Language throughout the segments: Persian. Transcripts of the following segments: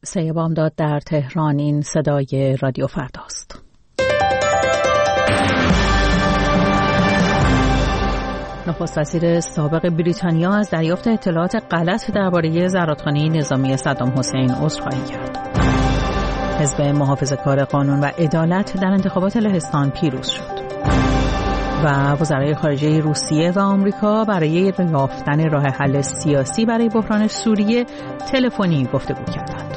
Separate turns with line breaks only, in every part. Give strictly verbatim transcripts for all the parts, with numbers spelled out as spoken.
سه بامداد در تهران. این صدای رادیو فرداست. نخست وزیر سابق بریتانیا از دریافت اطلاعات غلط درباره زرادخانه نظامی صدام حسین عذرخواهی کرد. حزب محافظه‌کار قانون و عدالت در انتخابات لهستان پیروز شد. و وزرای خارجه روسیه و آمریکا برای یافتن راه حل سیاسی برای بحران سوریه تلفنی گفتگو کردند.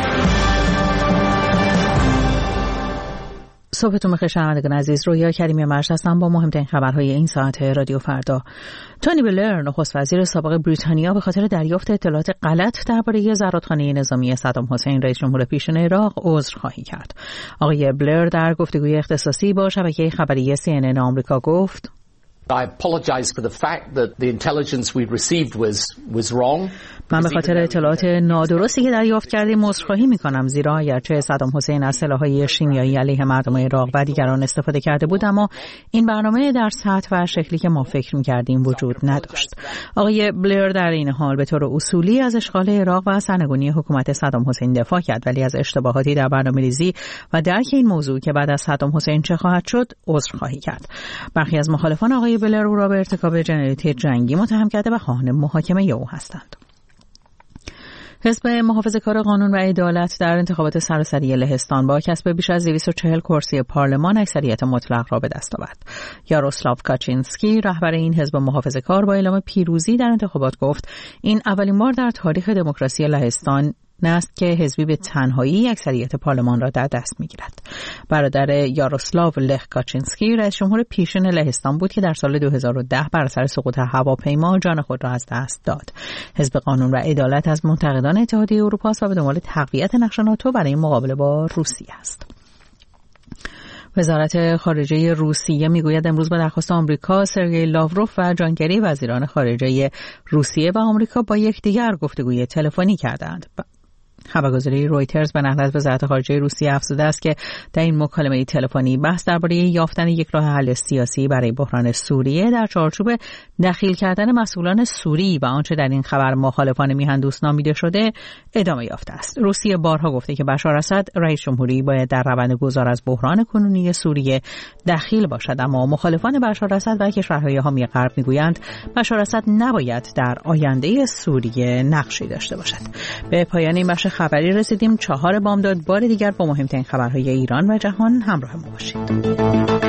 صبحتون بخیر شنوندگان عزیز. رویا کریمی مرش هستم با مهمترین خبرهای این ساعت رادیو فردا. تونی بلر نخست وزیر سابق بریتانیا به خاطر دریافت اطلاعات غلط درباره زرادخانه نظامی صدام حسین رئیس جمهور پیشین عراق عذرخواهی کرد. آقای بلر در گفتگوی اختصاصی با شبکه خبری سی ان ان آمریکا گفت:
I apologize for the fact that the intelligence we received was was wrong.
من به خاطر اطلاعات نادرستی که دریافت کردیم عذرخواهی می‌کنم، زیرا اگرچه صدام حسین از سلاح‌های شیمیایی علیه مردم عراق و دیگران استفاده کرده بود، اما این برنامه در سطح و شکلی که ما فکر می‌کردیم وجود نداشت. آقای بلر در این حال به طور اصولی از اشغال عراق و سرنگونی حکومت صدام حسین دفاع کرد، ولی از اشتباهاتی در برنامه‌ریزی و درک این موضوع که بعد از صدام حسین چه خواهد شد عذرخواهی کرد. برخی از مخالفان آقای بلر او را به ارتکاب جنایت جنگی متهم کرده و خواهان محاکمه او هستند. حزب محافظه‌کار قانون و عدالت در انتخابات سراسری لهستان با کسب بیش از دویست و چهل کرسی پارلمان اکثریت مطلق را به دست آورد. یاروسلاو کاچینسکی رهبر این حزب محافظه‌کار با اعلام پیروزی در انتخابات گفت این اولین بار در تاریخ دموکراسی لهستان است که حزبی به تنهایی اکثریت پارلمان را در دست می‌گیرد. برادر یاروسلاو لخ کاچینسکی رئیس جمهور پیشین لهستان بود که در سال دو هزار و ده بر اثر سقوط هواپیما جان خود را از دست داد. حزب قانون و عدالت از منتقدان اتحادیه اروپا است و به دنبال تقویت نقش ناتو برای مقابله با روسیه است. وزارت خارجه روسیه میگوید امروز به درخواست آمریکا سرگئی لاوروف و جان کری وزیران خارجه روسیه و آمریکا با یکدیگر گفتگوی تلفنی کردند. خبرگزاری رویترز به نقل از وزارت خارجه روسیه افزوده است که در این مکالمه تلفنی بحث درباره یافتن یک راه حل سیاسی برای بحران سوریه در چارچوب دخیل کردن مسئولان سوری و آنچه در این خبر مخالفان میهندوست نامیده شده ادامه یافته است. روسیه بارها گفته که بشار اسد رئیس جمهوری باید در روند گذار از بحران کنونی سوریه دخیل باشد، اما مخالفان بشار اسد و کشورهای حامی غرب میگویند بشار اسد نباید در آینده سوریه نقشی داشته باشد. به پایان این بخش خبری رسیدیم. چهار بامداد بار دیگر با مهمترین خبرهای ایران و جهان همراه ما باشید.